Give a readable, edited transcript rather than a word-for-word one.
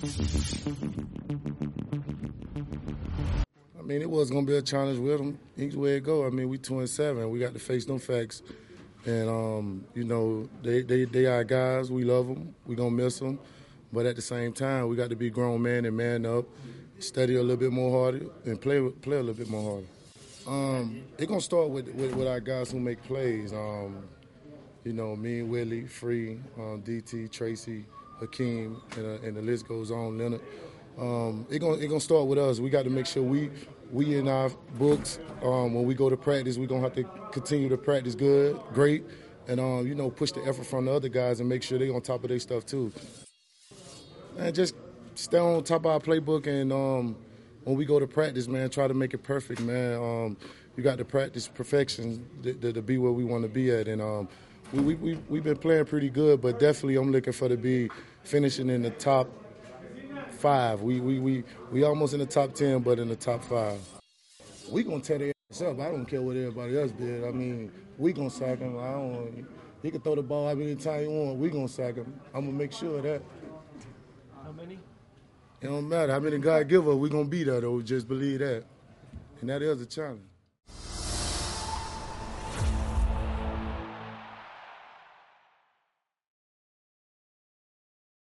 I mean, it was going to be a challenge with them. Each way it go. I mean, we 2-7. We got to face them facts. And, you know, they are guys. We love them. We going to miss them. But at the same time, we got to be grown men and man up, study a little bit more harder, and play a little bit more harder. It's going to start with our guys who make plays. You know, me and Willie, Free, DT, Tracy, Hakeem, and the list goes on, Leonard. It's gonna start with us. We got to make sure we in our books. When we go to practice, we're going to have to continue to practice great, and, you know, push the effort from the other guys and make sure they're on top of their stuff too. And just stay on top of our playbook, and when we go to practice, man, try to make it perfect, man. You got to practice perfection to be where we want to be at, and we've been playing pretty good, but definitely I'm looking for to be finishing in the top 5. We almost in the top 10, but in the top 5. We gonna tear their ass up. I don't care what everybody else did. I mean, we gonna sack him. He can throw the ball how many times he want. We gonna sack him. I'm gonna make sure of that. How many? It don't matter how many God give us. We gonna be there though. Just believe that, and that is a challenge.